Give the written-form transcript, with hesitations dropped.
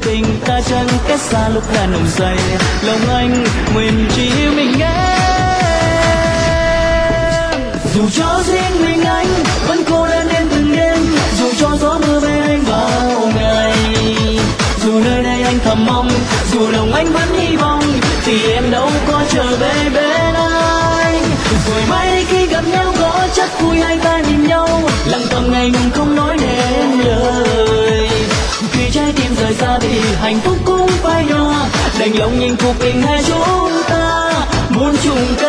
tình ta chẳng cách xa lúc đã nồng say. Lòng anh nguyện chỉ yêu mình em. Dù cho riêng mình anh vẫn cô đơn đêm từng đêm, dù cho gió mưa bên anh bao ngày, dù nơi đây anh thầm mong, dù lòng anh vẫn hy vọng, thì em đâu có trở về bên anh. Rồi mai đây khi gặp nhau có chắc vui hai ta nhìn nhau, lặng thầm ngày ngừng không nói nên lời. Khi trái tim rời xa thì hạnh phúc cũng phai nhòa, đành lòng nhìn cuộc tình hai chúng ta muốn chung